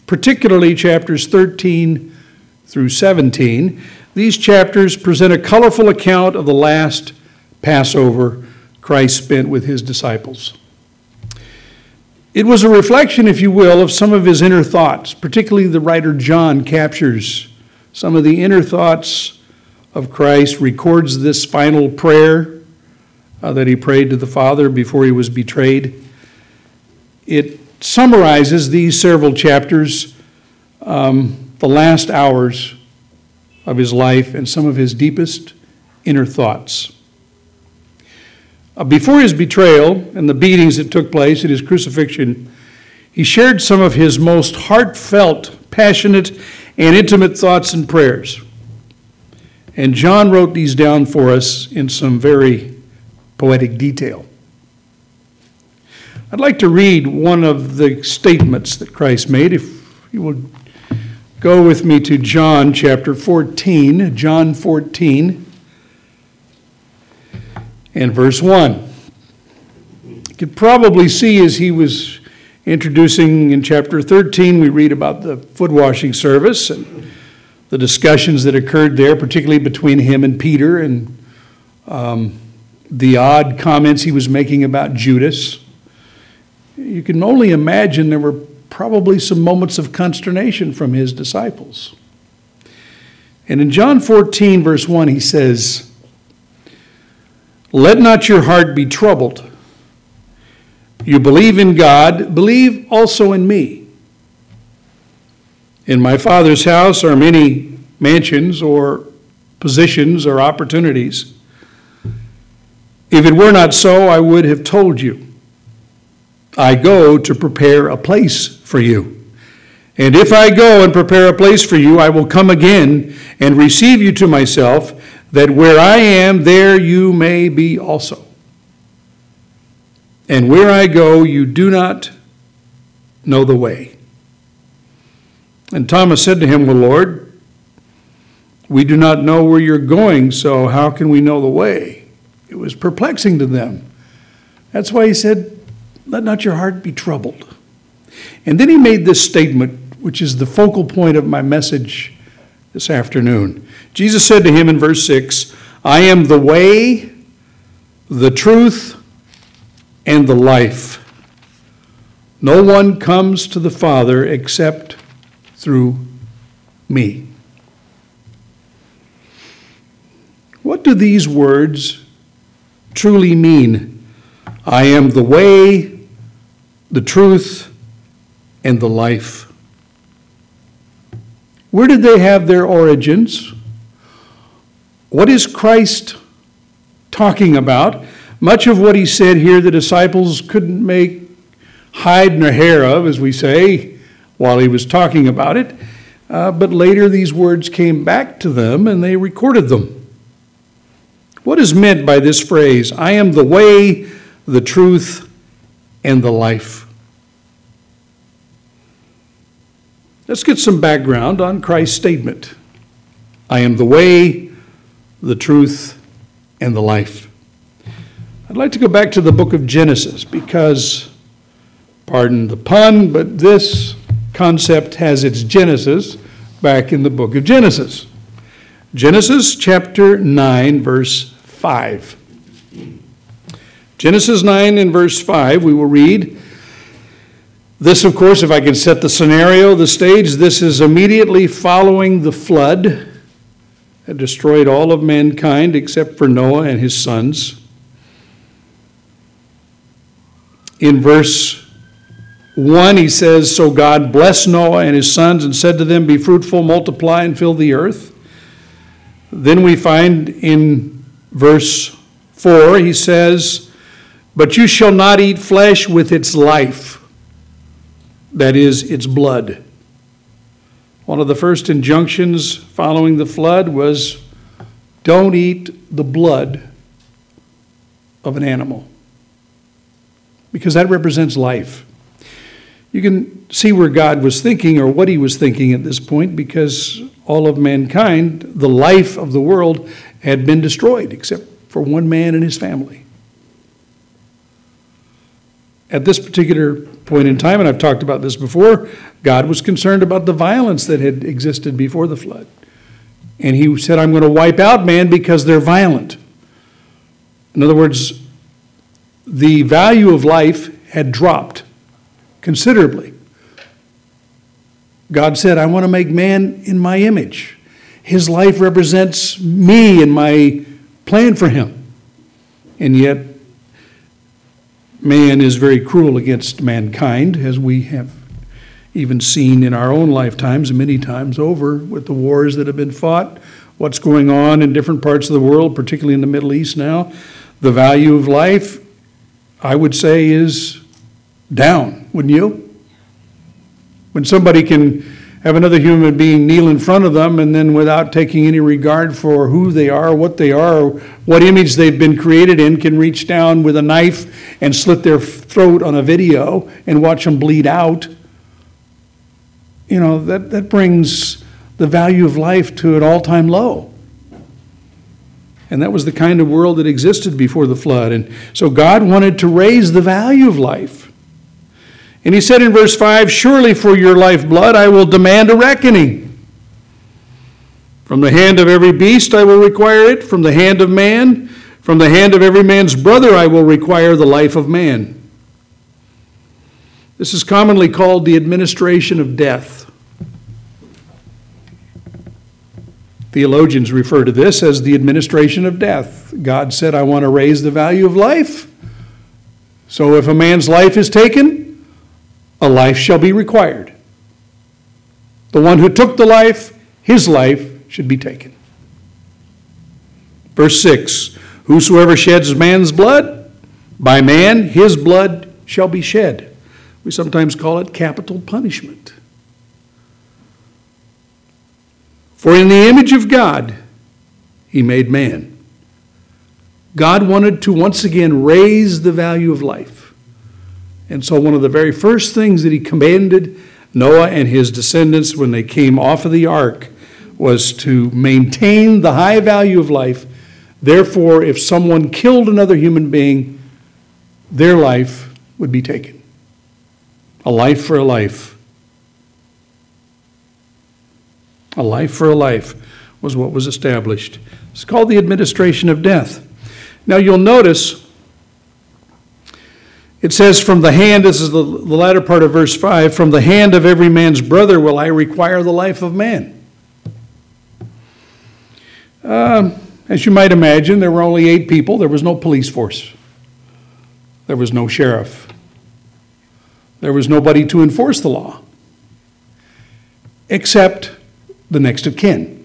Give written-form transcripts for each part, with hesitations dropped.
particularly chapters 13 through 17. These chapters present a colorful account of the last Passover Christ spent with his disciples. It was a reflection, if you will, of some of his inner thoughts. Particularly the writer John captures some of the inner thoughts of Christ, records this final prayer that he prayed to the Father before he was betrayed. It summarizes these several chapters, the last hours of his life and some of his deepest inner thoughts. Before his betrayal and the beatings that took place at his crucifixion, he shared some of his most heartfelt, passionate, and intimate thoughts and prayers. And John wrote these down for us in some very poetic detail. I'd like to read one of the statements that Christ made. If you would go with me to John chapter 14, John 14 and verse 1. You could probably see as he was introducing in chapter 13, we read about the foot washing service and the discussions that occurred there, particularly between him and Peter, and the odd comments he was making about Judas. You can only imagine there were probably some moments of consternation from his disciples. And in John 14, verse 1, he says, "Let not your heart be troubled. You believe in God, believe also in me. In my Father's house are many mansions or positions or opportunities. If it were not so, I would have told you. I go to prepare a place for you. And if I go and prepare a place for you, I will come again and receive you to myself, that where I am, there you may be also. And where I go, you do not know the way." And Thomas said to him, "Well, Lord, we do not know where you're going, so how can we know the way?" It was perplexing to them. That's why he said, "Let not your heart be troubled." And then he made this statement, which is the focal point of my message this afternoon. Jesus said to him in verse 6, "I am the way, the truth, and the life. No one comes to the Father except through me." What do these words truly mean? I am the way, the truth, and the life. Where did they have their origins? What is Christ talking about? Much of what he said here, the disciples couldn't make hide nor hair of, as we say, while he was talking about it. But later these words came back to them and they recorded them. What is meant by this phrase, I am the way, the truth, and the life? Let's get some background on Christ's statement. I am the way, the truth, and the life. I'd like to go back to the book of Genesis because, pardon the pun, but this concept has its genesis back in the book of Genesis. Genesis chapter 9, verse 5. Genesis 9 and verse 5, we will read. This, of course, if I can set the scenario, the stage, this is immediately following the flood that destroyed all of mankind except for Noah and his sons. In verse 1, he says, "So God blessed Noah and his sons and said to them, be fruitful, multiply, and fill the earth." Then we find in verse 4, he says, "But you shall not eat flesh with its life." That is, its blood. One of the first injunctions following the flood was, don't eat the blood of an animal, because that represents life. You can see where God was thinking, or what he was thinking at this point, because all of mankind, the life of the world, had been destroyed, except for one man and his family. At this particular point in time, and I've talked about this before, God was concerned about the violence that had existed before the flood. And he said, I'm going to wipe out man because they're violent. In other words, the value of life had dropped considerably. God said, I want to make man in my image. His life represents me and my plan for him. And yet, man is very cruel against mankind, as we have even seen in our own lifetimes, many times over, with the wars that have been fought, what's going on in different parts of the world, particularly in the Middle East now. The value of life, I would say, is down, wouldn't you? When somebody can have another human being kneel in front of them and then without taking any regard for who they are, what image they've been created in, can reach down with a knife and slit their throat on a video and watch them bleed out, that brings the value of life to an all-time low. And that was the kind of world that existed before the flood. And so God wanted to raise the value of life. And he said in verse 5, surely for your lifeblood I will demand a reckoning. From the hand of every beast I will require it, from the hand of man, from the hand of every man's brother I will require the life of man. This is commonly called the administration of death. Theologians refer to this as the administration of death. God said, I want to raise the value of life. So if a man's life is taken, a life shall be required. The one who took the life, his life should be taken. Verse 6, whosoever sheds man's blood, by man his blood shall be shed. We sometimes call it capital punishment. For in the image of God he made man. God wanted to once again raise the value of life. And so one of the very first things that he commanded Noah and his descendants when they came off of the ark was to maintain the high value of life. Therefore, if someone killed another human being, their life would be taken. A life for a life. A life for a life was what was established. It's called the administration of death. Now you'll notice it says, from the hand, this is the latter part of verse 5, from the hand of every man's brother will I require the life of man. As you might imagine, there were only 8 people. There was no police force. There was no sheriff. There was nobody to enforce the law, except the next of kin.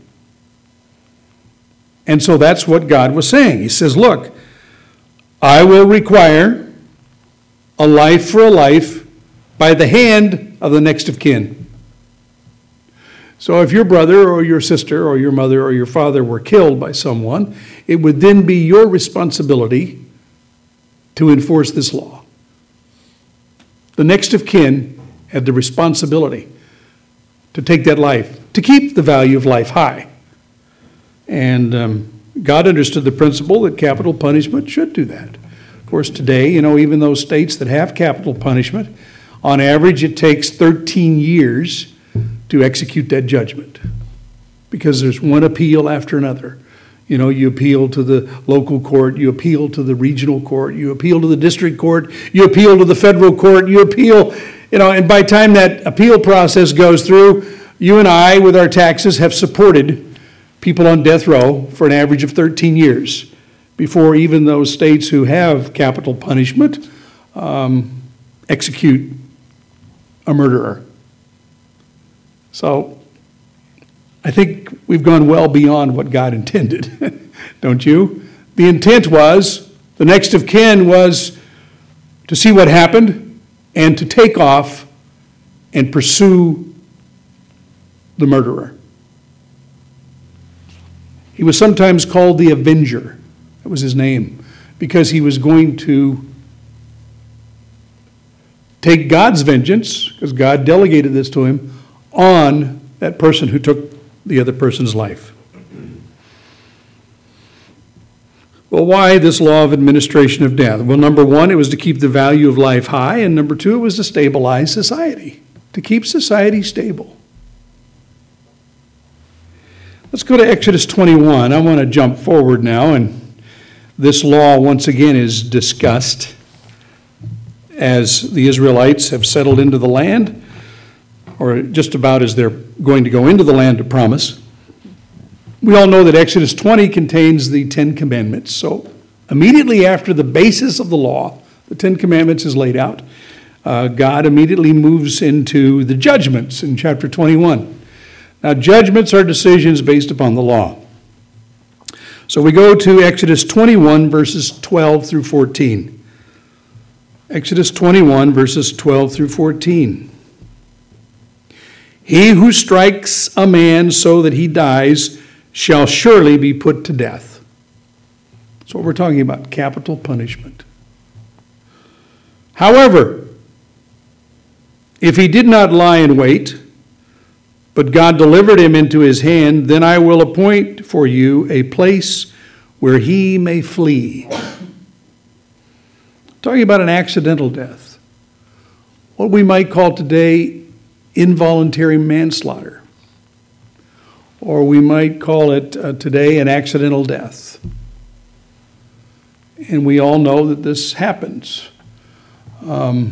And so that's what God was saying. He says, look, I will require a life for a life by the hand of the next of kin. So if your brother or your sister or your mother or your father were killed by someone, it would then be your responsibility to enforce this law. The next of kin had the responsibility to take that life, to keep the value of life high. And God understood the principle that capital punishment should do that. Of course, today, even those states that have capital punishment, on average, it takes 13 years to execute that judgment because there's one appeal after another. You appeal to the local court, you appeal to the regional court, you appeal to the district court, you appeal to the federal court, you appeal, and by the time that appeal process goes through, you and I, with our taxes, have supported people on death row for an average of 13 years. Before even those states who have capital punishment execute a murderer. So I think we've gone well beyond what God intended, don't you? The intent was, the next of kin was to see what happened and to take off and pursue the murderer. He was sometimes called the Avenger. That was his name, because he was going to take God's vengeance, because God delegated this to him, on that person who took the other person's life. Well, why this law of administration of death? Well, number one, it was to keep the value of life high, and number two, it was to stabilize society, to keep society stable. Let's go to Exodus 21. I want to jump forward now, and this law once again is discussed as the Israelites have settled into the land, or just about as they're going to go into the land of promise. We all know that Exodus 20 contains the Ten Commandments. So immediately after the basis of the law, the Ten Commandments is laid out, God immediately moves into the judgments in chapter 21. Now, judgments are decisions based upon the law. So we go to Exodus 21, verses 12 through 14. Exodus 21, verses 12 through 14. He who strikes a man so that he dies shall surely be put to death. That's what we're talking about, capital punishment. However, if he did not lie in wait, but God delivered him into his hand, then I will appoint for you a place where he may flee. Talking about an accidental death, what we might call today involuntary manslaughter. Or we might call it today an accidental death. And we all know that this happens. I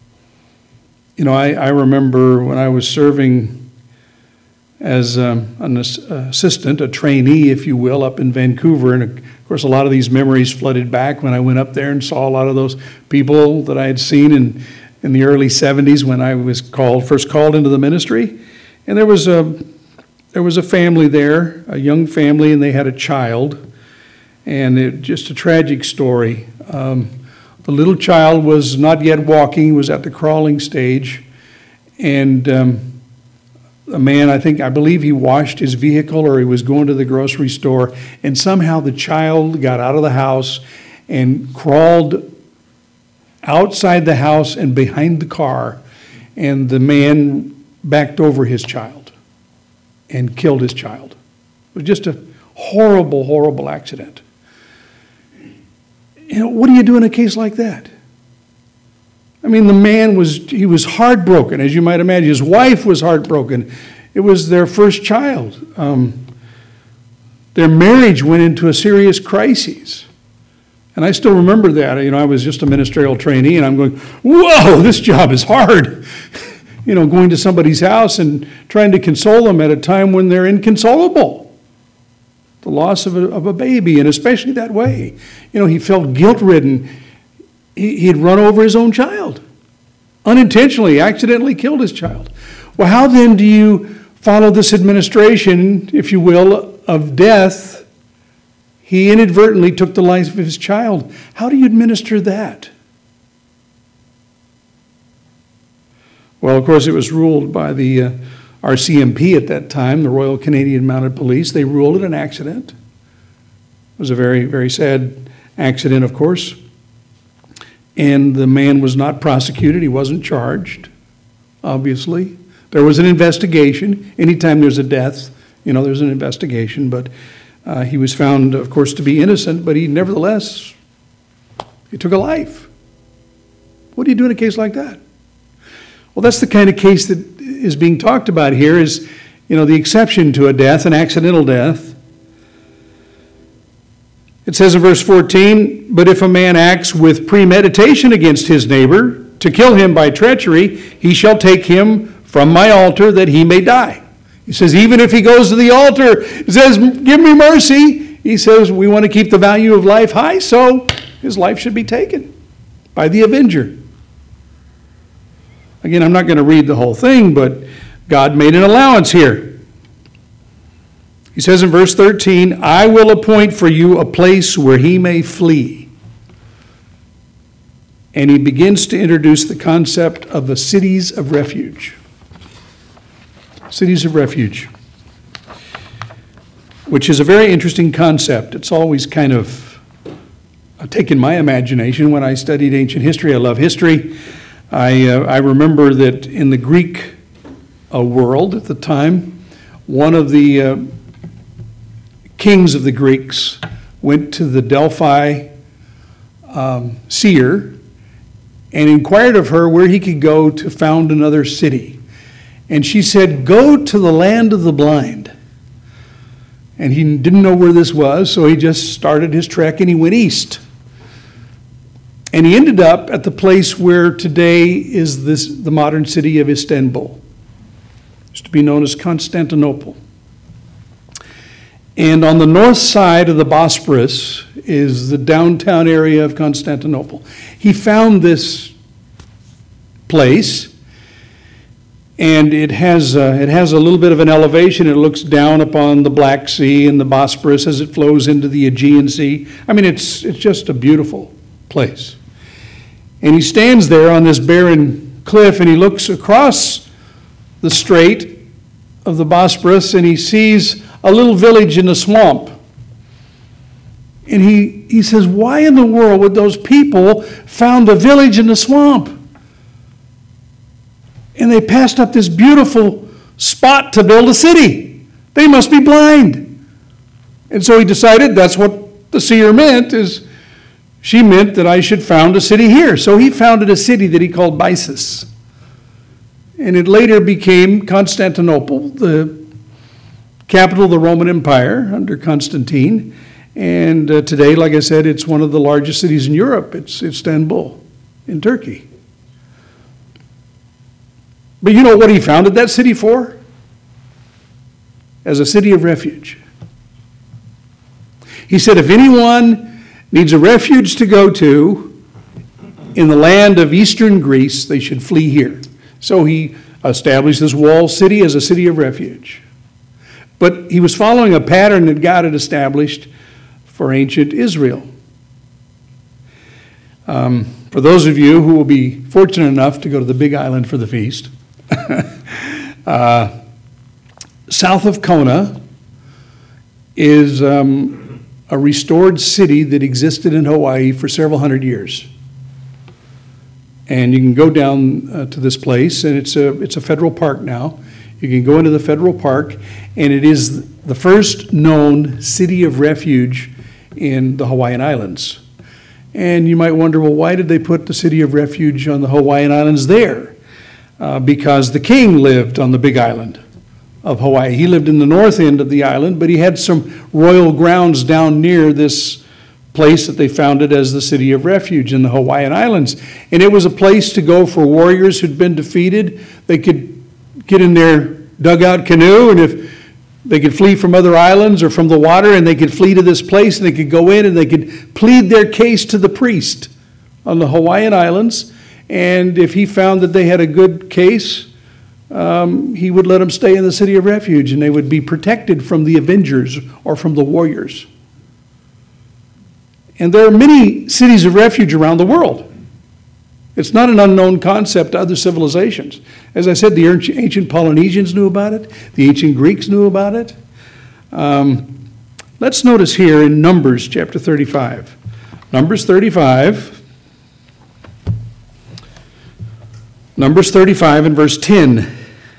remember when I was serving as an assistant, a trainee, if you will, up in Vancouver. And of course, a lot of these memories flooded back when I went up there and saw a lot of those people that I had seen in the early 70s when I was first called into the ministry. And there was a family there, a young family, and they had a child. And just a tragic story. The little child was not yet walking, was at the crawling stage. And a man, I believe he washed his vehicle or he was going to the grocery store. And somehow the child got out of the house and crawled outside the house and behind the car. And the man backed over his child and killed his child. It was just a horrible, horrible accident. What do you do in a case like that? I mean, the man was heartbroken, as you might imagine. His wife was heartbroken. It was their first child. Their marriage went into a serious crisis. And I still remember that. I was just a ministerial trainee, and I'm going, whoa, this job is hard. Going to somebody's house and trying to console them at a time when they're inconsolable. The loss of a baby, and especially that way. He felt guilt-ridden. He had run over his own child. Unintentionally, accidentally killed his child. Well, how then do you follow this administration, if you will, of death? He inadvertently took the life of his child. How do you administer that? Well, of course, it was ruled by the RCMP at that time, the Royal Canadian Mounted Police. They ruled it an accident. It was a very, very sad accident, of course. And the man was not prosecuted. He wasn't charged, obviously. There was an investigation. Anytime there's a death, there's an investigation. But he was found, of course, to be innocent, but he took a life. What do you do in a case like that? Well, that's the kind of case that is being talked about here is, the exception to a death, an accidental death. It says in verse 14, but if a man acts with premeditation against his neighbor to kill him by treachery, he shall take him from my altar that he may die. He says, even if he goes to the altar, he says, give me mercy. He says, we want to keep the value of life high, so his life should be taken by the avenger. Again, I'm not going to read the whole thing, but God made an allowance here. He says in verse 13, I will appoint for you a place where he may flee. And he begins to introduce the concept of the cities of refuge. Cities of refuge, which is a very interesting concept. It's always kind of taken my imagination when I studied ancient history. I love history. I remember that in the Greek world at the time, one of the kings of the Greeks went to the Delphi seer and inquired of her where he could go to found another city. And she said, "Go to the land of the blind." And he didn't know where this was, so he just started his trek and he went east. And he ended up at the place where today is the modern city of Istanbul. It used to be known as Constantinople. And on the north side of the Bosporus is the downtown area of Constantinople. He found this place, and it has a little bit of an elevation. It looks down upon the Black Sea and the Bosporus as it flows into the Aegean Sea. I mean, it's just a beautiful place. And he stands there on this barren cliff, and he looks across the strait of the Bosporus, and he sees a little village in a swamp. And he says, why in the world would those people found a village in a swamp? And they passed up this beautiful spot to build a city. They must be blind. And so he decided that's what the seer meant, is she meant that I should found a city here. So he founded a city that he called Bysis. And it later became Constantinople, the capital of the Roman Empire under Constantine. And today, like I said, it's one of the largest cities in Europe. It's Istanbul in Turkey. But you know what he founded that city for? As a city of refuge. He said, if anyone needs a refuge to go to in the land of eastern Greece, they should flee here. So he established this walled city as a city of refuge. But he was following a pattern that God had established for ancient Israel. For those of you who will be fortunate enough to go to the Big Island for the feast, south of Kona is a restored city that existed in Hawaii for several hundred years. And you can go down to this place, and it's a federal park now. You can go into the federal park, and it is the first known city of refuge in the Hawaiian Islands. And you might wonder, well, why did they put the city of refuge on the Hawaiian Islands there? Because the king lived on the Big Island of Hawaii. He lived in the north end of the island, but he had some royal grounds down near this place that they founded as the city of refuge in the Hawaiian Islands. And it was a place to go for warriors who'd been defeated. They could get in their dugout canoe, and if they could flee from other islands or from the water, and they could flee to this place, and they could go in and they could plead their case to the priest on the Hawaiian Islands. And if he found that they had a good case, he would let them stay in the city of refuge, and they would be protected from the avengers or from the warriors. And there are many cities of refuge around the world. It's not an unknown concept to other civilizations. As I said, the ancient Polynesians knew about it. The ancient Greeks knew about it. Let's notice here in Numbers chapter 35. Numbers 35. Numbers 35 and verse 10.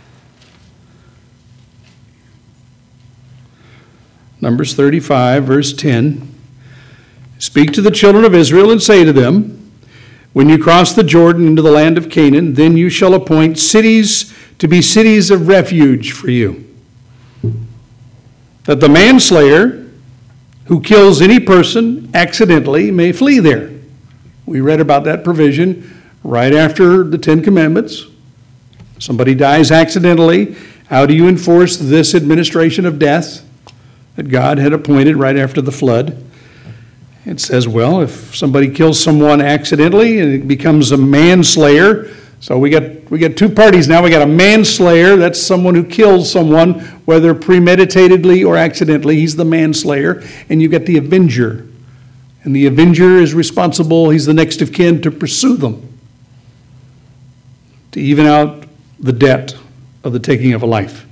Numbers 35, verse 10. Speak to the children of Israel and say to them, when you cross the Jordan into the land of Canaan, then you shall appoint cities to be cities of refuge for you, that the manslayer who kills any person accidentally may flee there. We read about that provision right after the Ten Commandments. Somebody dies accidentally. How do you enforce this administration of death that God had appointed right after the flood? It says, well, if somebody kills someone accidentally and it becomes a manslayer, so we got two parties now. We got a manslayer, that's someone who kills someone, whether premeditatedly or accidentally. He's the manslayer. And you got the avenger. And the avenger is responsible, he's the next of kin to pursue them, to even out the debt of the taking of a life.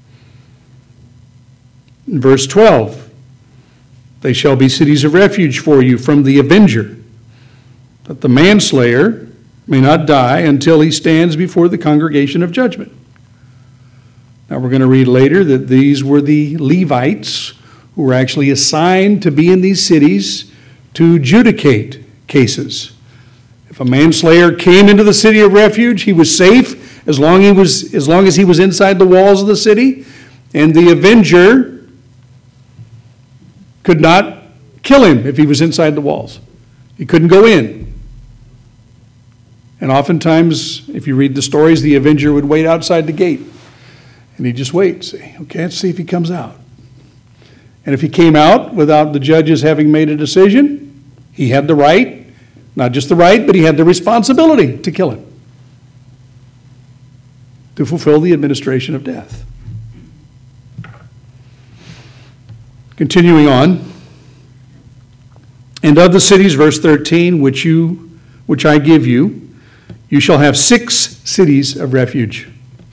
In verse 12, they shall be cities of refuge for you from the avenger, that the manslayer may not die until he stands before the congregation of judgment. Now we're going to read later that these were the Levites who were actually assigned to be in these cities to adjudicate cases. If a manslayer came into the city of refuge, he was safe as long as he was inside the walls of the city, and the avenger could not kill him if he was inside the walls. He couldn't go in. And oftentimes, if you read the stories, the avenger would wait outside the gate. And he'd just wait, say, okay, let's see if he comes out. And if he came out without the judges having made a decision, he had the right, not just the right, but he had the responsibility to kill him, to fulfill the administration of death. Continuing on, and of the cities, verse 13, which I give you, you shall have 6 cities of refuge.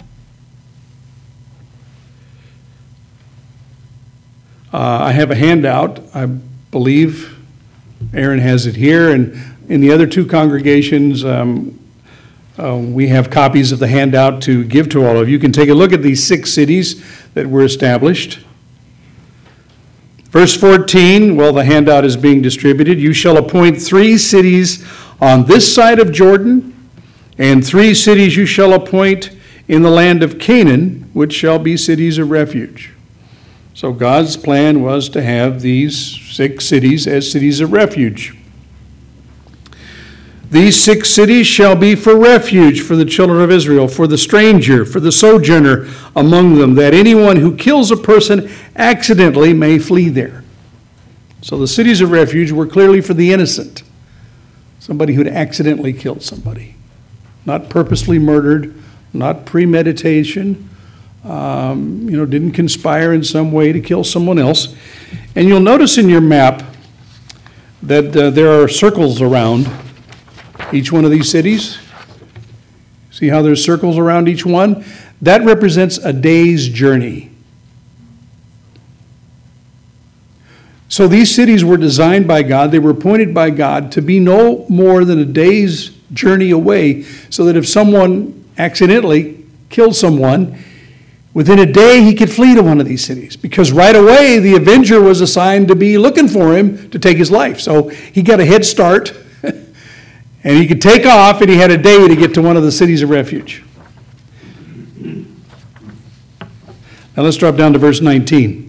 I have a handout. I believe Aaron has it here, and in the other 2 congregations, we have copies of the handout to give to all of you. You can take a look at these 6 cities that were established. Verse 14, while the handout is being distributed, you shall appoint 3 cities on this side of Jordan, and 3 cities you shall appoint in the land of Canaan, which shall be cities of refuge. So God's plan was to have these 6 cities as cities of refuge. These 6 cities shall be for refuge for the children of Israel, for the stranger, for the sojourner among them, that anyone who kills a person accidentally may flee there. So the cities of refuge were clearly for the innocent, somebody who'd accidentally killed somebody, not purposely murdered, not premeditation, didn't conspire in some way to kill someone else. And you'll notice in your map that there are circles around each one of these cities. See how there's circles around each one? That represents a day's journey. So these cities were designed by God, they were appointed by God to be no more than a day's journey away, so that if someone accidentally killed someone, within a day he could flee to one of these cities, because right away the avenger was assigned to be looking for him to take his life. So he got a head start, and he could take off, and he had a day to get to one of the cities of refuge. Now let's drop down to verse 19.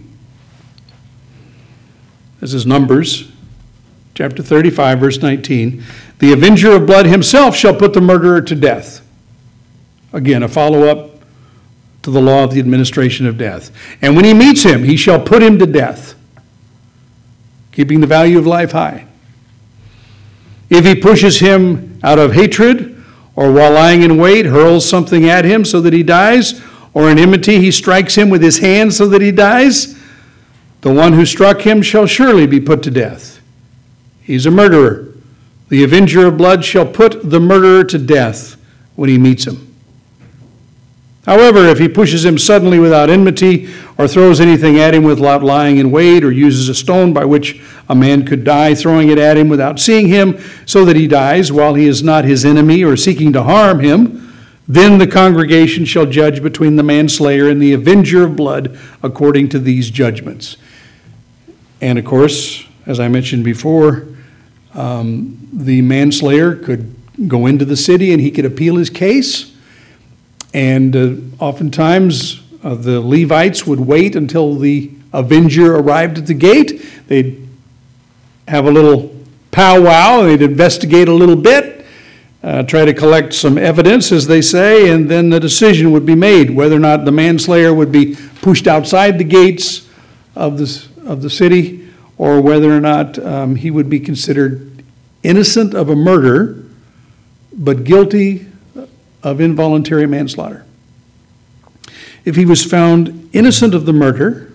This is Numbers, chapter 35, verse 19. The avenger of blood himself shall put the murderer to death. Again, a follow-up to the law of the administration of death. And when he meets him, he shall put him to death, keeping the value of life high. If he pushes him out of hatred, or while lying in wait, hurls something at him so that he dies, or in enmity he strikes him with his hand so that he dies, the one who struck him shall surely be put to death. He's a murderer. The avenger of blood shall put the murderer to death when he meets him. However, if he pushes him suddenly without enmity, or throws anything at him without lying in wait, or uses a stone by which a man could die, throwing it at him without seeing him, so that he dies while he is not his enemy or seeking to harm him, then the congregation shall judge between the manslayer and the avenger of blood according to these judgments. And of course, as I mentioned before, the manslayer could go into the city and he could appeal his case. And oftentimes the Levites would wait until the avenger arrived at the gate. They'd have a little powwow, they'd investigate a little bit, try to collect some evidence, as they say, and then the decision would be made whether or not the manslayer would be pushed outside the gates of the city, or whether or not he would be considered innocent of a murder, but guilty of involuntary manslaughter. If he was found innocent of the murder,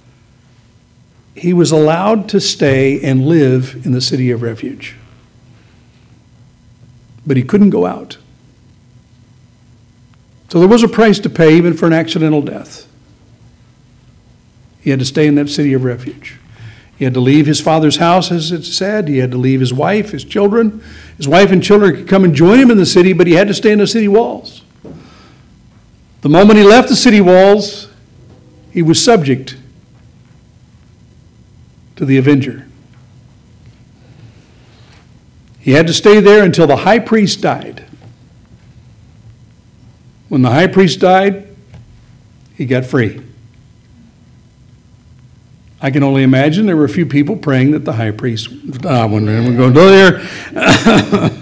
he was allowed to stay and live in the city of refuge. But he couldn't go out. So there was a price to pay even for an accidental death. He had to stay in that city of refuge. He had to leave his father's house, as it's said. He had to leave his wife, his children. His wife and children could come and join him in the city, but he had to stay in the city walls. The moment he left the city walls, he was subject to the avenger. He had to stay there until the high priest died. When the high priest died, he got free. I can only imagine there were a few people praying that the high priest, when we're going to go there.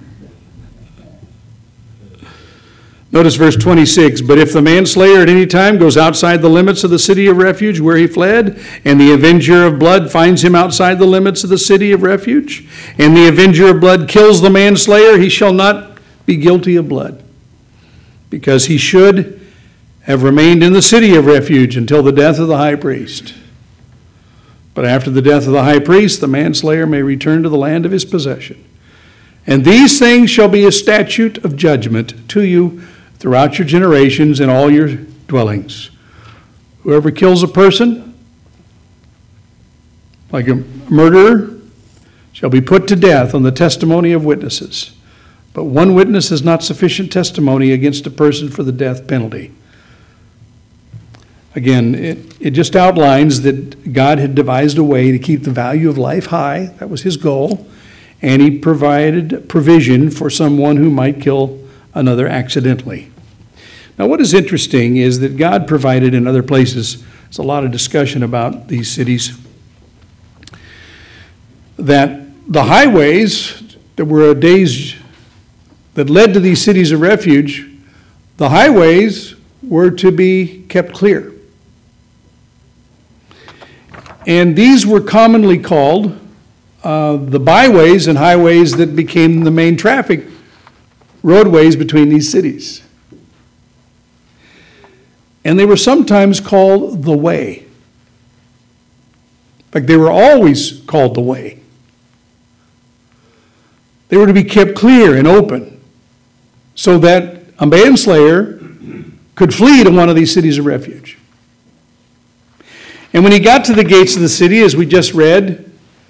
Notice verse 26, but if the manslayer at any time goes outside the limits of the city of refuge where he fled, and the avenger of blood finds him outside the limits of the city of refuge, and the avenger of blood kills the manslayer, he shall not be guilty of blood, because he should have remained in the city of refuge until the death of the high priest. But after the death of the high priest, the manslayer may return to the land of his possession. And these things shall be a statute of judgment to you throughout your generations in all your dwellings. Whoever kills a person, like a murderer, shall be put to death on the testimony of witnesses. But one witness is not sufficient testimony against a person for the death penalty. Again, it just outlines that God had devised a way to keep the value of life high. That was his goal. And he provided provision for someone who might kill another accidentally. Now, what is interesting is that God provided in other places, there's a lot of discussion about these cities, that the highways that were days that led to these cities of refuge, the highways were to be kept clear. And these were commonly called the byways and highways that became the main traffic roadways between these cities. And they were sometimes called the way. In fact, they were always called the way. They were to be kept clear and open so that a manslayer could flee to one of these cities of refuge. And when he got to the gates of the city, as we just read,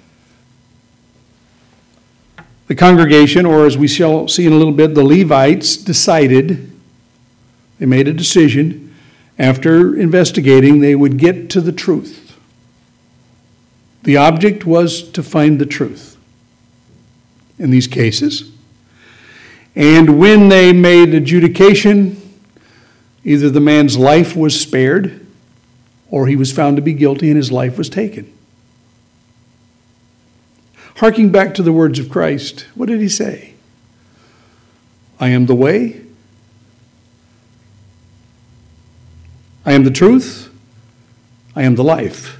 the congregation, or as we shall see in a little bit, the Levites decided, they made a decision, after investigating, they would get to the truth. The object was to find the truth in these cases. And when they made adjudication, either the man's life was spared or he was found to be guilty and his life was taken. Harking back to the words of Christ, what did he say? I am the way, I am the truth, I am the life.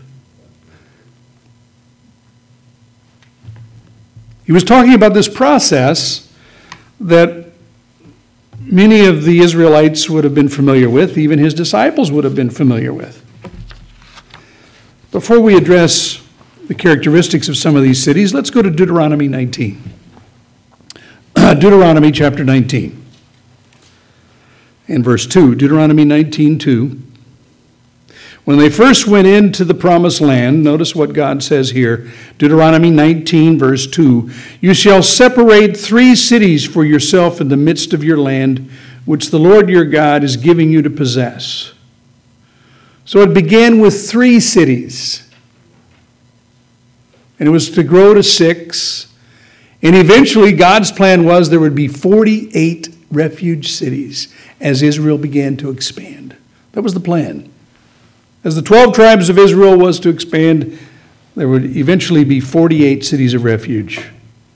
He was talking about this process that many of the Israelites would have been familiar with, even his disciples would have been familiar with. Before we address the characteristics of some of these cities, let's go to Deuteronomy 19. Deuteronomy chapter 19 and verse 2. Deuteronomy 19:2. When they first went into the promised land, notice what God says here. Deuteronomy 19 verse 2. You shall separate 3 cities for yourself in the midst of your land, which the Lord your God is giving you to possess. So it began with 3 cities. And it was to grow to 6. And eventually God's plan was there would be 48 refuge cities as Israel began to expand. That was the plan. As the 12 tribes of Israel was to expand, there would eventually be 48 cities of refuge.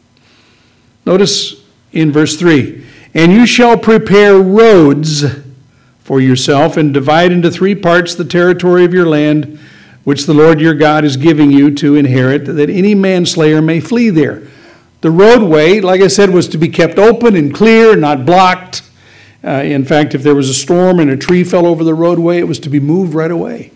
Notice in verse 3, and you shall prepare roads for yourself and divide into 3 parts the territory of your land, which the Lord your God is giving you to inherit, that any manslayer may flee there. The roadway, like I said, was to be kept open and clear, not blocked. In fact, if there was a storm and a tree fell over the roadway, it was to be moved right away,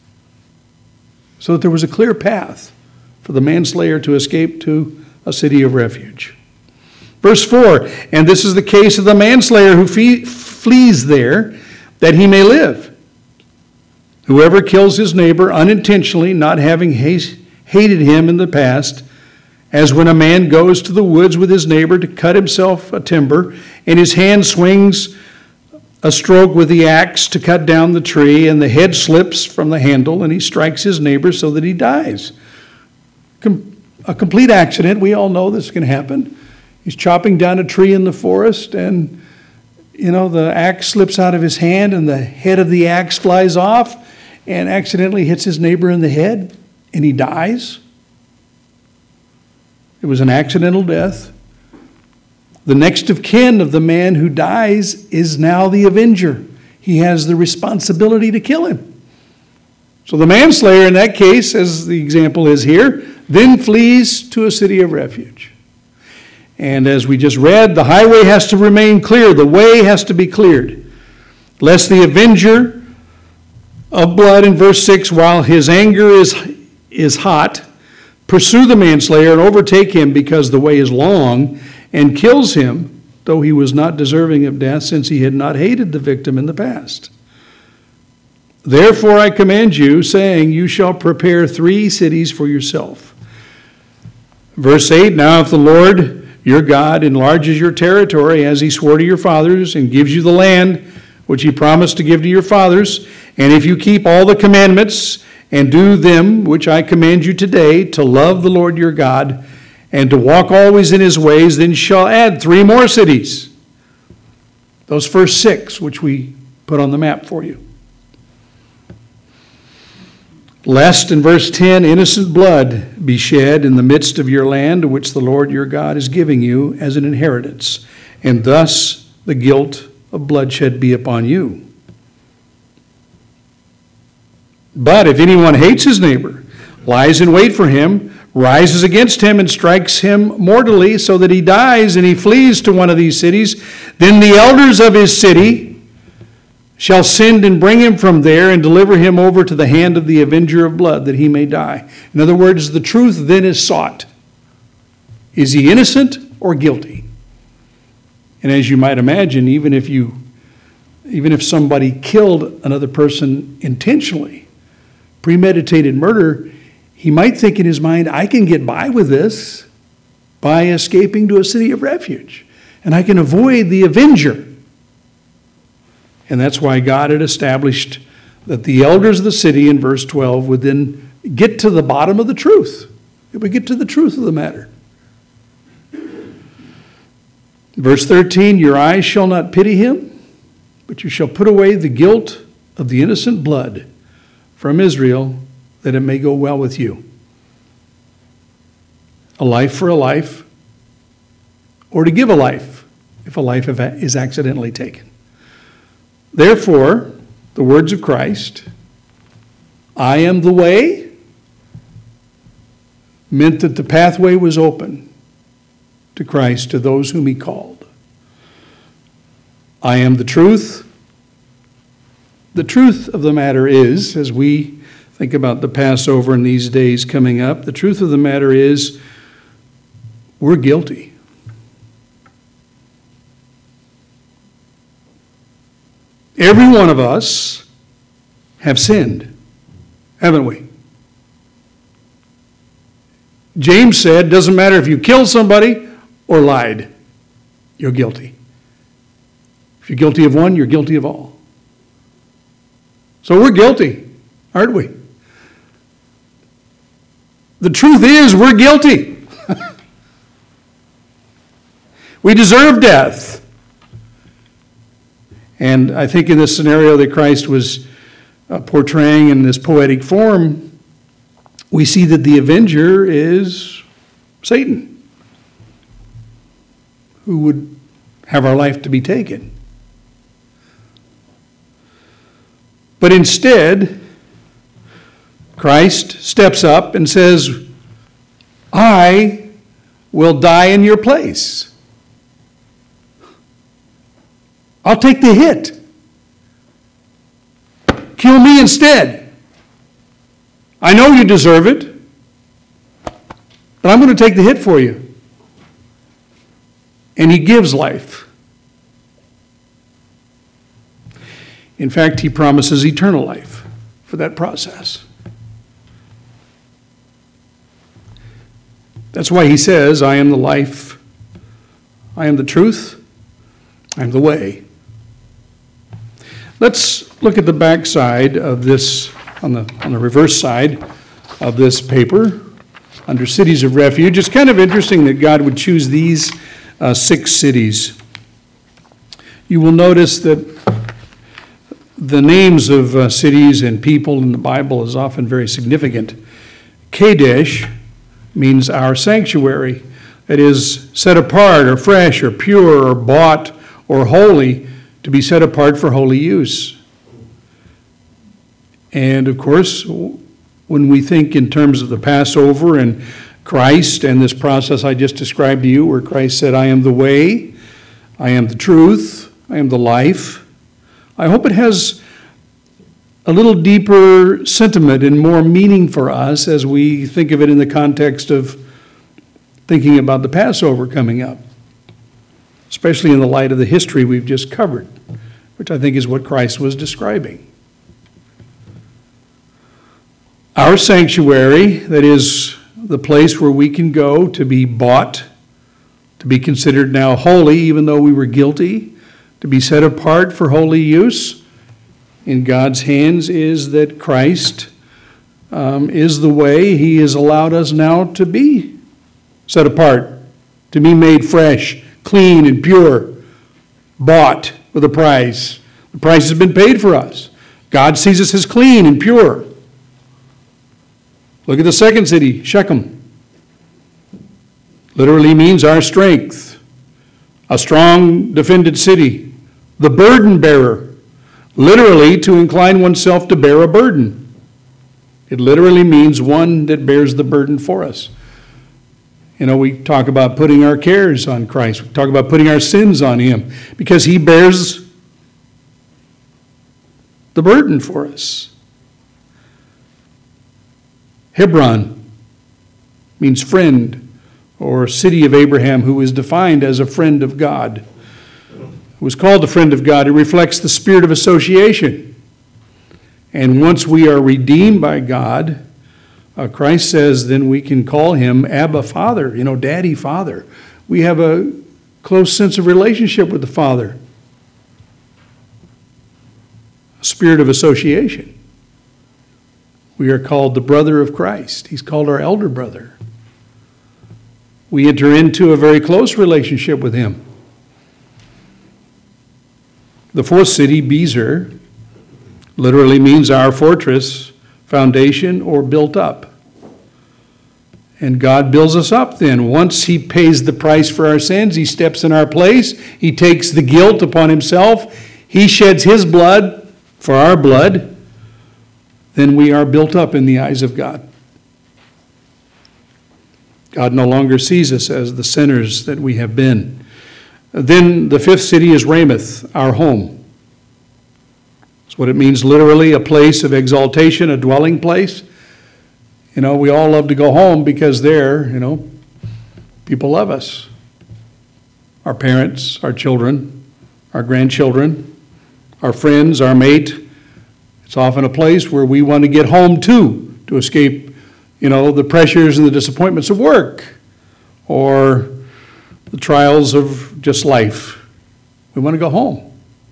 so that there was a clear path for the manslayer to escape to a city of refuge. Verse 4, and this is the case of the manslayer who flees there, that he may live. Whoever kills his neighbor unintentionally, not having hated him in the past, as when a man goes to the woods with his neighbor to cut himself a timber, and his hand swings a stroke with the axe to cut down the tree, and the head slips from the handle, and he strikes his neighbor so that he dies. a complete accident. We all know this can happen. He's chopping down a tree in the forest, and the axe slips out of his hand, and the head of the axe flies off and accidentally hits his neighbor in the head, and he dies. It was an accidental death. The next of kin of the man who dies is now the avenger. He has the responsibility to kill him. So the manslayer in that case, as the example is here, then flees to a city of refuge. And as we just read, the highway has to remain clear. The way has to be cleared. Lest the avenger of blood in verse 6, while his anger is hot, pursue the manslayer and overtake him because the way is long, and kills him, though he was not deserving of death, since he had not hated the victim in the past. Therefore I command you, saying, you shall prepare 3 cities for yourself. Verse 8, now if the Lord your God enlarges your territory as he swore to your fathers, and gives you the land which he promised to give to your fathers, and if you keep all the commandments and do them which I command you today, to love the Lord your God, and to walk always in his ways, then shall add 3 more cities. Those first 6, which we put on the map for you. Lest, in verse 10, innocent blood be shed in the midst of your land, which the Lord your God is giving you as an inheritance, and thus the guilt of bloodshed be upon you. But if anyone hates his neighbor, lies in wait for him, rises against him and strikes him mortally so that he dies, and he flees to one of these cities, then the elders of his city shall send and bring him from there and deliver him over to the hand of the avenger of blood, that he may die. In other words, the truth then is sought. Is he innocent or guilty? And as you might imagine, even if somebody killed another person intentionally, premeditated murder, he might think in his mind, I can get by with this by escaping to a city of refuge, and I can avoid the avenger. And that's why God had established that the elders of the city in verse 12 would then get to the bottom of the truth. It would get to the truth of the matter. Verse 13, your eyes shall not pity him, but you shall put away the guilt of the innocent blood from Israel, that it may go well with you. A life for a life, or to give a life if a life is accidentally taken. Therefore, the words of Christ, I am the way, meant that the pathway was open to Christ to those whom he called. I am the truth. The truth of the matter is, as we think about the Passover in these days coming up, the truth of the matter is we're guilty. Every one of us have sinned, haven't we? James said, doesn't matter if you killed somebody or lied, you're guilty. If you're guilty of one, you're guilty of all. So we're guilty, aren't we? The truth is, we're guilty. We deserve death. And I think in this scenario that Christ was portraying in this poetic form, we see that the avenger is Satan, who would have our life to be taken. But instead, Christ steps up and says, I will die in your place. I'll take the hit. Kill me instead. I know you deserve it, but I'm going to take the hit for you. And he gives life. In fact, he promises eternal life for that process. That's why he says, I am the life, I am the truth, I am the way. Let's look at the back side of this, on the reverse side of this paper. under cities of refuge. It's kind of interesting that God would choose these 6 cities. You will notice that the names of cities and people in the Bible is often very significant. Kadesh means our sanctuary. It is set apart or fresh or pure or bought or holy, to be set apart for holy use. And of course, when we think in terms of the Passover and Christ and this process I just described to you, where Christ said, I am the way, I am the truth, I am the life, I hope it has a little deeper sentiment and more meaning for us as we think of it in the context of thinking about the Passover coming up, especially in the light of the history we've just covered, which I think is what Christ was describing. Our sanctuary, that is the place where we can go to be bought, to be considered now holy, even though we were guilty, to be set apart for holy use in God's hands, is that Christ is the way. He has allowed us now to be set apart, to be made fresh, clean, and pure, bought with a price. The price has been paid for us. God sees us as clean and pure. Look at the second city, Shechem. Literally means our strength, a strong, defended city. The burden bearer, literally to incline oneself to bear a burden. It literally means one that bears the burden for us. You know, we talk about putting our cares on Christ. We talk about putting our sins on Him because He bears the burden for us. Hebron means friend, or city of Abraham, who is defined as a friend of God. It was called the friend of God. It reflects the spirit of association. And once we are redeemed by God, Christ says then we can call Him Abba, Father, Daddy, Father. We have a close sense of relationship with the Father. A spirit of association. We are called the brother of Christ. He's called our elder brother. We enter into a very close relationship with Him. The fourth city, Bezer, literally means our fortress, foundation, or built up. And God builds us up then. Once He pays the price for our sins, He steps in our place. He takes the guilt upon Himself. He sheds His blood for our blood. Then we are built up in the eyes of God. God no longer sees us as the sinners that we have been. Then the fifth city is Ramoth, our home. That's what it means literally, a place of exaltation, a dwelling place. We all love to go home because there, people love us. Our parents, our children, our grandchildren, our friends, our mate. It's often a place where we want to get home to escape, the pressures and the disappointments of work or the trials of just life. We want to go home.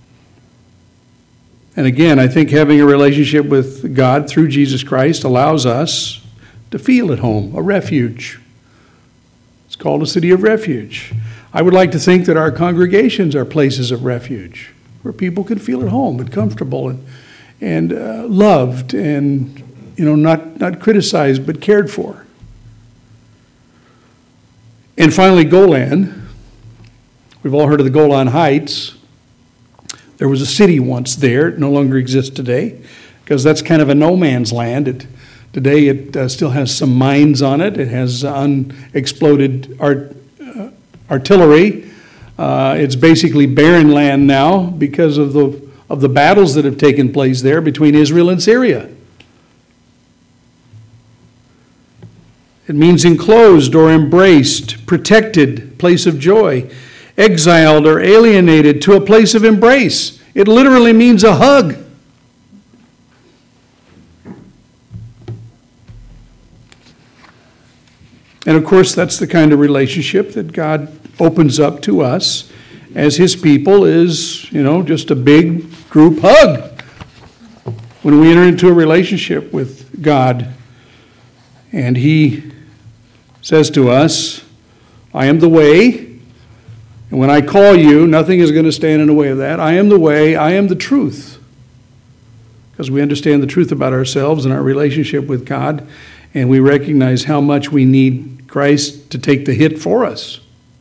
And again, I think having a relationship with God through Jesus Christ allows us to feel at home, a refuge. It's called a city of refuge. I would like to think that our congregations are places of refuge where people can feel at home and comfortable and loved and, not criticized but cared for. And finally, Golan. We've all heard of the Golan Heights. There was a city once there. It no longer exists today because that's kind of a no man's land. Today it still has some mines on it. It has unexploded artillery. It's basically barren land now because of the battles that have taken place there between Israel and Syria. It means enclosed or embraced, protected, place of joy, exiled or alienated to a place of embrace. It literally means a hug. And of course, that's the kind of relationship that God opens up to us as His people is, just a big group hug. When we enter into a relationship with God and He says to us, I am the way, and when I call you, nothing is going to stand in the way of that. I am the way, I am the truth. Because we understand the truth about ourselves and our relationship with God, and we recognize how much we need Christ to take the hit for us.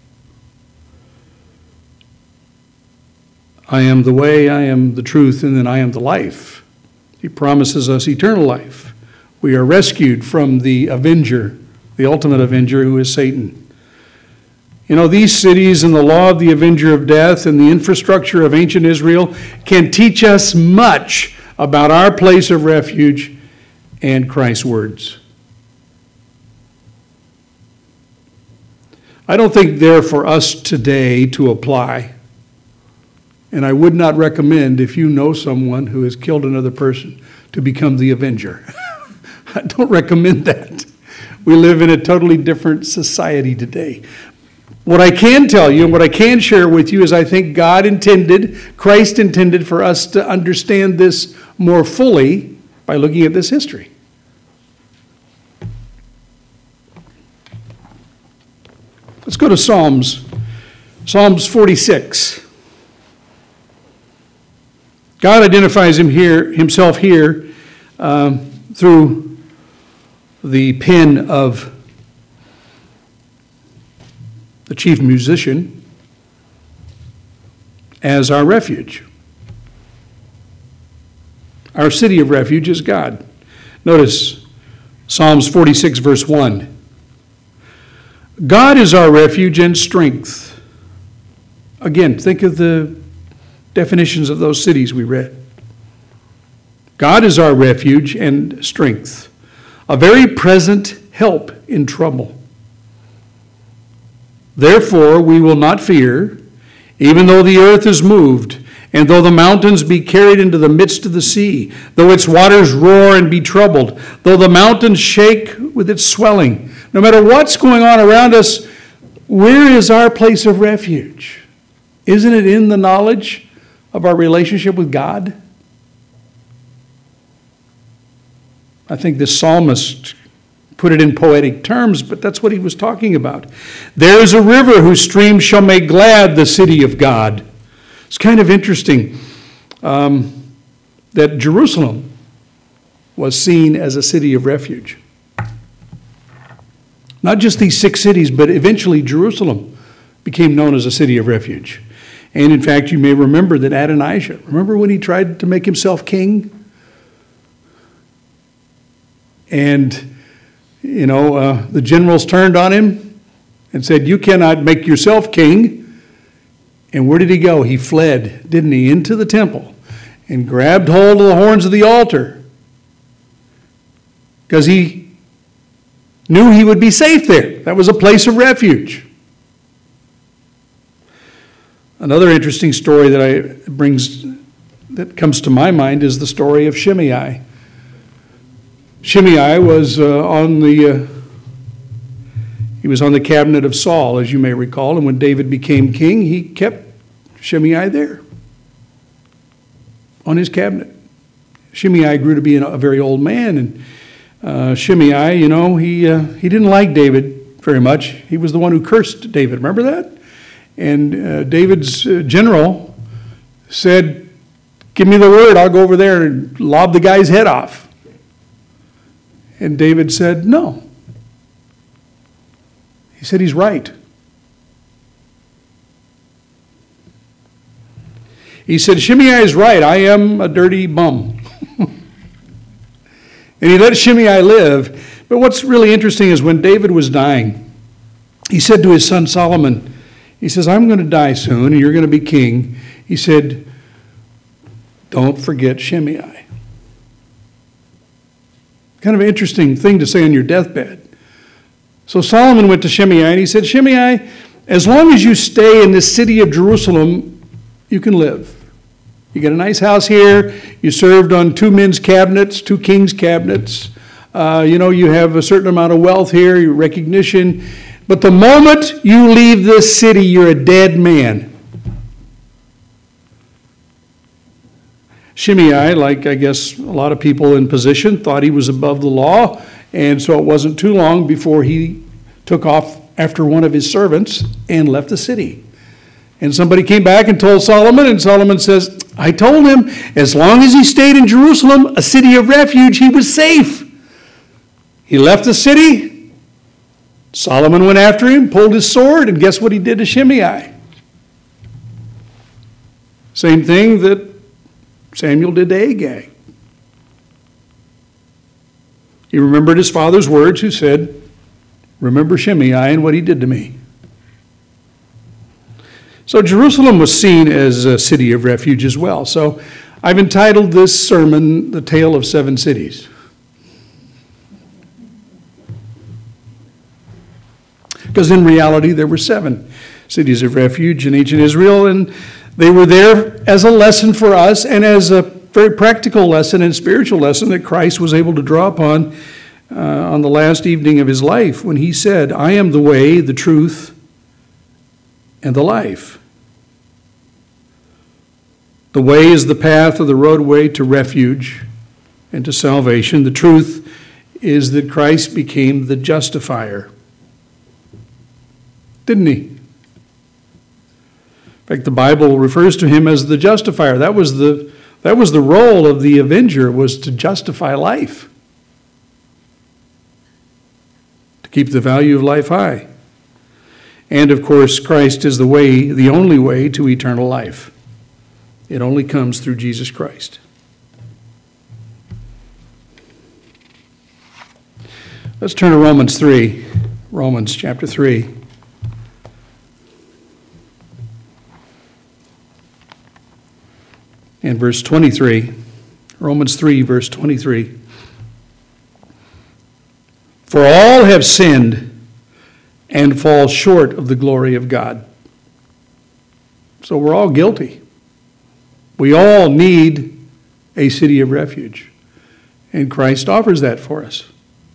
I am the way, I am the truth, and then I am the life. He promises us eternal life. We are rescued from the avenger, the ultimate avenger, who is Satan. You know, these cities and the law of the avenger of death and the infrastructure of ancient Israel can teach us much about our place of refuge and Christ's words. I don't think they're for us today to apply. And I would not recommend, if you know someone who has killed another person, to become the avenger. I don't recommend that. We live in a totally different society today. What I can tell you and what I can share with you is I think Christ intended for us to understand this more fully by looking at this history. Let's go to Psalms 46. God identifies himself here through the pen of the chief musician as our refuge. Our city of refuge is God. Notice Psalms 46, verse 1. God is our refuge and strength. Again, think of the definitions of those cities we read. God is our refuge and strength, a very present help in trouble. Therefore we will not fear, even though the earth is moved, and though the mountains be carried into the midst of the sea, though its waters roar and be troubled, though the mountains shake with its swelling. No matter what's going on around us, where is our place of refuge? Isn't it in the knowledge of our relationship with God? I think this psalmist put it in poetic terms, but that's what he was talking about. There is a river whose streams shall make glad the city of God. It's kind of interesting that Jerusalem was seen as a city of refuge. Not just these 6 cities, but eventually Jerusalem became known as a city of refuge. And in fact, you may remember that Adonijah, remember when he tried to make himself king? And, the generals turned on him and said, you cannot make yourself king. And where did he go? He fled, didn't he, into the temple and grabbed hold of the horns of the altar because he knew he would be safe there. That was a place of refuge. Another interesting story that comes to my mind is the story of Shimei. Shimei was on the cabinet of Saul, as you may recall, and when David became king, he kept Shimei there on his cabinet. Shimei grew to be a very old man, and Shimei, he didn't like David very much. He was the one who cursed David. Remember that? And David's general said, give me the word, I'll go over there and lob the guy's head off. And David said, no. He said, he's right. He said, Shimei is right, I am a dirty bum. And he let Shimei live. But what's really interesting is when David was dying, he said to his son Solomon, he says, I'm going to die soon, and you're going to be king. He said, don't forget Shimei. Kind of an interesting thing to say on your deathbed. So Solomon went to Shimei, and he said, Shimei, as long as you stay in this city of Jerusalem, you can live. You get a nice house here. You served on 2 men's cabinets, 2 kings' cabinets. You have a certain amount of wealth here, your recognition. But the moment you leave this city, you're a dead man. Shimei, like I guess a lot of people in position, thought he was above the law, and so it wasn't too long before he took off after one of his servants and left the city. And somebody came back and told Solomon, and Solomon says, I told him as long as he stayed in Jerusalem, a city of refuge, he was safe. He left the city. Solomon went after him, pulled his sword, and guess what he did to Shimei? Same thing that Samuel did to Agag. He remembered his father's words, who said, remember Shimei and what he did to me. So Jerusalem was seen as a city of refuge as well. So I've entitled this sermon, The Tale of Seven Cities. Because in reality, there were 7 cities of refuge in ancient Israel, and they were there as a lesson for us and as a very practical lesson and spiritual lesson that Christ was able to draw upon on the last evening of his life when he said, I am the way, the truth, and the life. The way is the path or the roadway to refuge and to salvation. The truth is that Christ became the justifier. Didn't he? In fact, the Bible refers to him as the justifier. That was the role of the avenger, was to justify life, to keep the value of life high. And of course, Christ is the way, the only way to eternal life. It only comes through Jesus Christ. Let's turn to Romans 3, Romans chapter 3. And verse 23, Romans 3, verse 23. For all have sinned and fall short of the glory of God. So we're all guilty. We all need a city of refuge. And Christ offers that for us.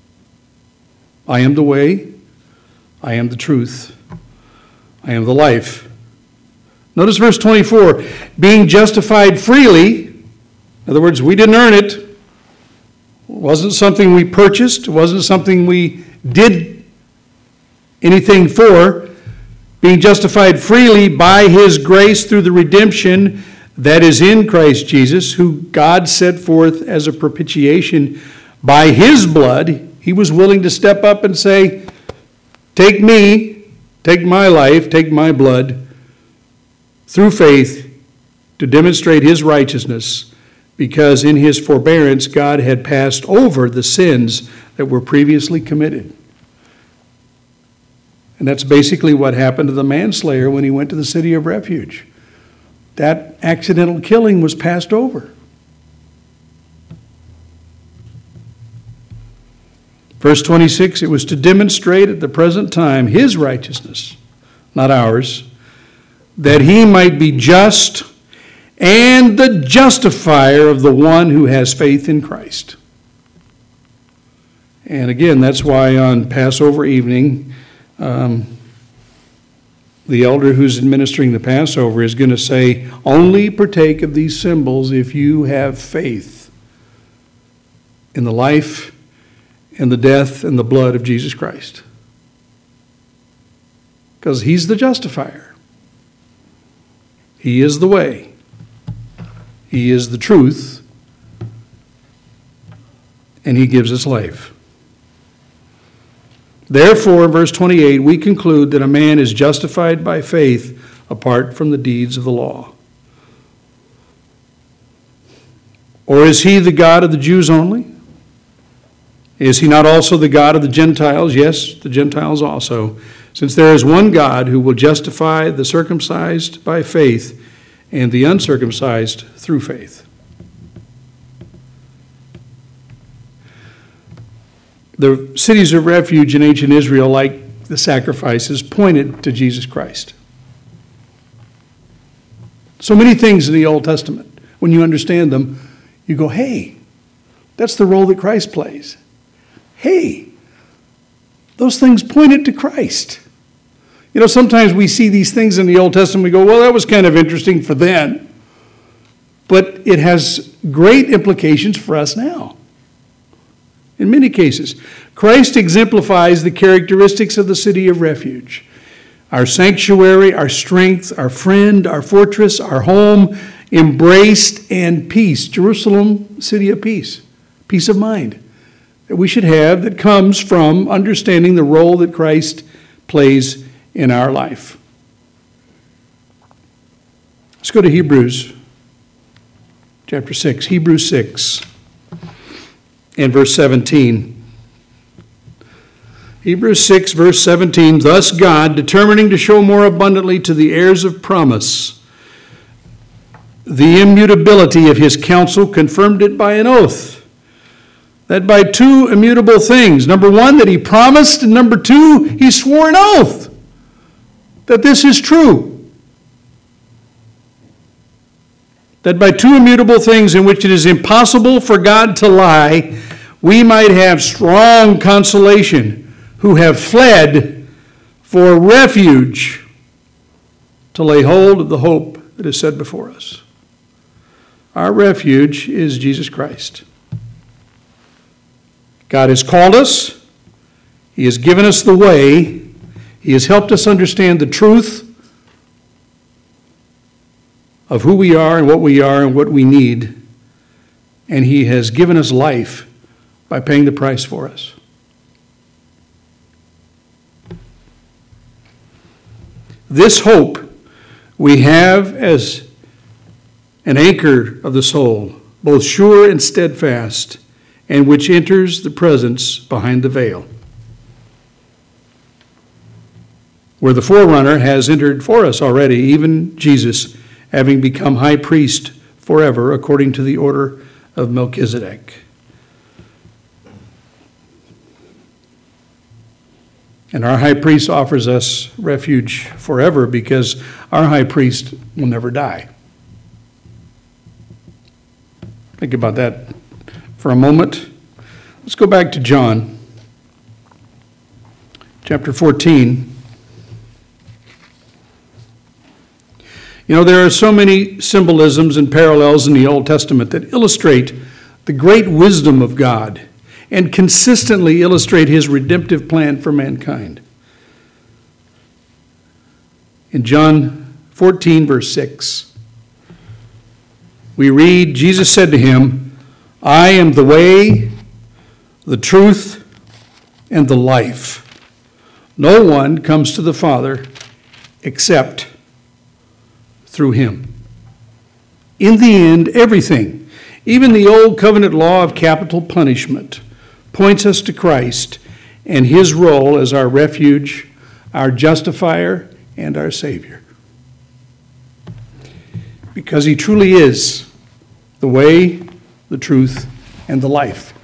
I am the way, I am the truth, I am the life. Notice verse 24, being justified freely. In other words, we didn't earn it. It wasn't something we purchased. It wasn't something we did anything for. Being justified freely by his grace through the redemption that is in Christ Jesus, who God set forth as a propitiation by his blood. He was willing to step up and say, take me, take my life, take my blood, through faith, to demonstrate his righteousness, because in his forbearance God had passed over the sins that were previously committed. And that's basically what happened to the manslayer when he went to the city of refuge. That accidental killing was passed over. Verse 26, it was to demonstrate at the present time his righteousness, not ours, that he might be just and the justifier of the one who has faith in Christ. And again, that's why on Passover evening, the elder who's administering the Passover is going to say, only partake of these symbols if you have faith in the life and the death and the blood of Jesus Christ. Because he's the justifier. He is the way. He is the truth. And he gives us life. Therefore, verse 28, we conclude that a man is justified by faith apart from the deeds of the law. Or is he the God of the Jews only? Is he not also the God of the Gentiles? Yes, the Gentiles also. Since there is one God who will justify the circumcised by faith and the uncircumcised through faith. The cities of refuge in ancient Israel, like the sacrifices, pointed to Jesus Christ. So many things in the Old Testament, when you understand them, you go, hey, that's the role that Christ plays. Hey, those things pointed to Christ. You know, sometimes we see these things in the Old Testament, we go, well, that was kind of interesting for then. But it has great implications for us now. In many cases, Christ exemplifies the characteristics of the city of refuge. Our sanctuary, our strength, our friend, our fortress, our home, embraced and peace. Jerusalem, city of peace, peace of mind that we should have that comes from understanding the role that Christ plays in our life. Let's go to Hebrews chapter 6. Hebrews 6 and verse 17. Hebrews 6, verse 17. Thus God, determining to show more abundantly to the heirs of promise the immutability of his counsel, confirmed it by an oath. That by two immutable things. Number one, that he promised, and number two, he swore an oath that this is true. That by two immutable things in which it is impossible for God to lie, we might have strong consolation who have fled for refuge to lay hold of the hope that is set before us. Our refuge is Jesus Christ. God has called us. He has given us the way. He has helped us understand the truth of who we are and what we need. And he has given us life by paying the price for us. This hope we have as an anchor of the soul, both sure and steadfast, and which enters the presence behind the veil, where the forerunner has entered for us already, even Jesus, having become high priest forever, according to the order of Melchizedek. And our high priest offers us refuge forever because our high priest will never die. Think about that for a moment. Let's go back to John, chapter 14. You know, there are so many symbolisms and parallels in the Old Testament that illustrate the great wisdom of God and consistently illustrate his redemptive plan for mankind. In John 14, verse 6, we read, Jesus said to him, I am the way, the truth, and the life. No one comes to the Father except through him. In the end, everything, even the old covenant law of capital punishment, points us to Christ and his role as our refuge, our justifier, and our Savior. Because he truly is the way, the truth, and the life.